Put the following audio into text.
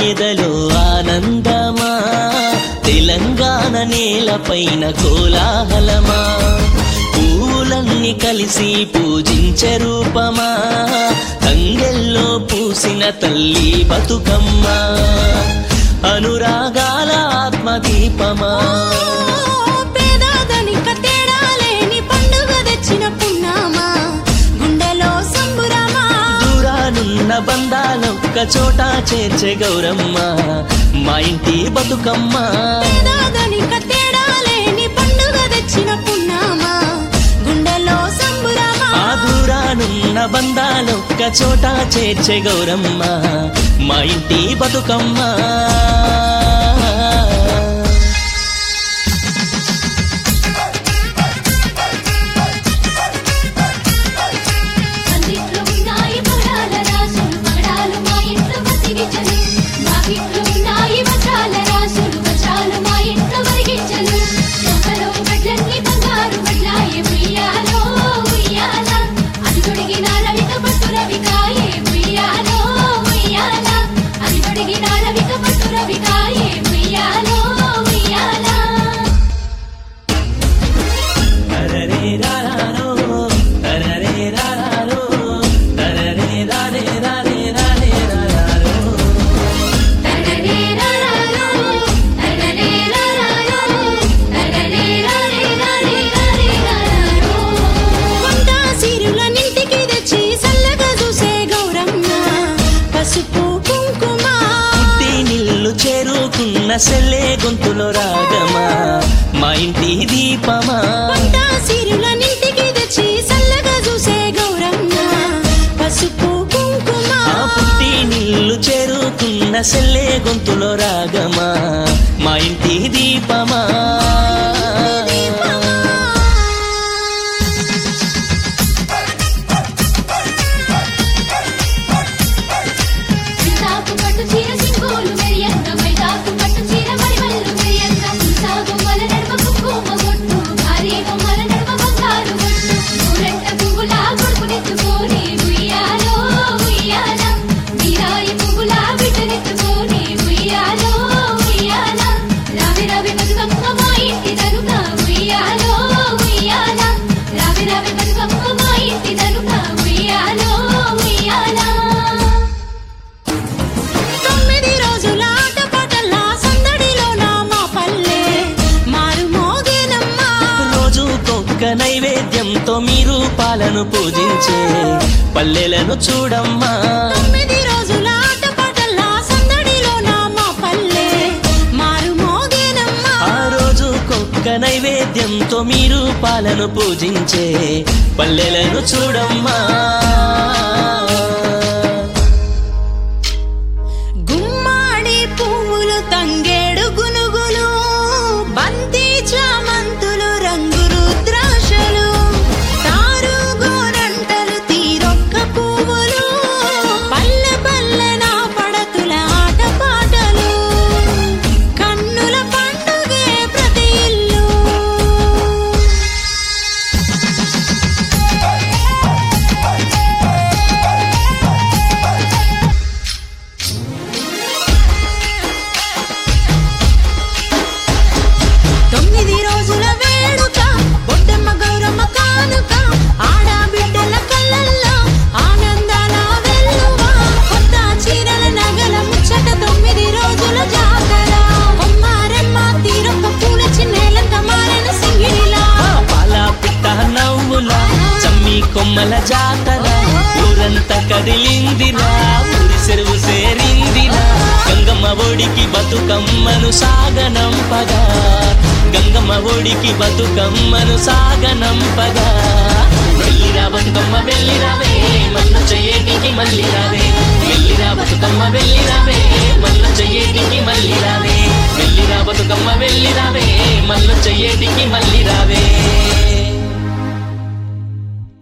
ఎదలో ఆనందమా తెలంగాణ నేలపైన కోలాహలమా పూలన్నీ కలిసి పూజించే రూపమా తంగెల్లో పూసిన తల్లి బతుకమ్మ అనురాగాల ఆత్మదీపమా పేదధనిక తేడా లేని పండుగ తెచ్చిన పున్నామా గుండెలో సంబురమా దూరానున్న బంధాలొక్క చోట చేర్చే గౌరమ్మ మా ఇంటి బతుకమ్మ పేదధనిక తేడా లేని పండుగ తెచ్చిన పున్నామా గుండెలో సంబురమా ఆ దూరానున్న బంధాలొక్క చోట చేర్చే గౌరమ్మ మా ఇంటి బతుకమ్మ సందిట్లో ఉన్నాయి పగడాల రాసులు పగడాలు మా ఇంట్లో బతికించలు నాకిట్లో ఉన్నాయి వజ్రాల రాసులు వజ్రాలు మా ఇంట్లో వరిగించలు ఒకలో గడ్లన్నీ బంగారు వడ్లాయే ఉయ్యాలో ఉయ్యాల అది తొడిగిన రవిక పట్టు రవికాయే ఉయ్యాలో ఉయ్యాల అది తొడిగిన రవిక పట్టు రవికాయే ఉయ్యాలో ఉయ్యాల తరరే రారారో, తరరే రారారో, తరరే రారే రారే రారే రారారో. తరరే రారారో తరరే రారారో తరరే రారే రారే రారే రారారో వంట సిరుల నింటికి తెచ్చి సల్లగా చూసే గౌరమ్మ పసుపు కుంకుమ పుట్టి నిల్లు చేరుకున్న సెల్లే గొంతులో రాగమా మా ఇంటి దీపమా వంట సిరుల నింటికి తెచ్చి సల్లగా చూసే గౌరమ్మ పసుపు కుంకుమ ఆ పుట్టి నిల్లు చేరుకున్న సెల్లే గొంతులో రాగమా మా ఇంటి దీపమా చింతాకు పట్టు చీర సింగోలు మెరియంగా మైదాకు పట్టు చీర మరివల్లు మెరియంగా చింతాకు మల నడుమ కుంకుమ బొట్టు భారీ బొమ్మల నడుమ బంగారు బొట్టు నూరెంట పువ్వులా కొడుకునెత్తుకొని ఉయ్యాలో ఉయ్యాల వీరాయి పువ్వులా బిడ్డనెత్తుకొని ఉయ్యాలో ఉయ్యాల రావి రావి బతుకమ్మ మా ఇంటి తనుక ఉయ్యాలో ఉయ్యాల రావి రావి బతుకమ్మ మా ఇంటి తనుక ఉయ్యాలో ఉయ్యాల 9 రోజుల ఆటపాటల్లా సందడిలోన మా పల్లె మారు మోగేనమ్మా రోజుకొక్క నైవేద్యంతో మీరు పాలను పూజించే పల్లెలను చూడమ్మా 9 రోజుల ఆటపాటల్లా సందడిలోన మా పల్లె మారు మోగేనమ్మా ఆ రోజుకొక్క నైవేద్యంతో మీరు పాలను పూజించే పల్లెలను చూడమ్మా గుమ్మాడి పువ్వులు తంగేడు గునుగులు బంతి చామంతులు రంగు రుద్రాక్షలు తారు గోరంటలు తీరొక్క పువ్వులు పల్లె పల్లెన పడతుల ఆటపాటలు కన్నుల పండుగే ప్రతి ఇల్లు తొమ్మిది రోజుల వేడుక బొడ్డమ్మ గౌరమ్మ కానుక ఆడబిడ్డల కళ్ళల్లో ఆనందాల వెల్లువ కొత్త చీరల నగల ముచ్చట 9 రోజుల జాతర కొమ్మారెమ్మ తీరొక్క పూల చిన్నేలంత మారిన సింగిడిలా పాల పిట్ట నవ్వుల చమ్మి కొమ్మల జాతర ఊరంతా కదిలిందిరా ఊరి చెరువు సేరిందిరా గంగమ్మ ఒడికి బతుకమ్మను సాగనంపగా గంగమ్మ ఒడికి బతుకమ్మను సాగనంపగా వెళ్ళిరా బతుకమ్మ వెళ్ళిరావే మన్ను చేయటికి మళ్ళీ రావే వెళ్ళిరా బతుకమ్మ వెళ్ళి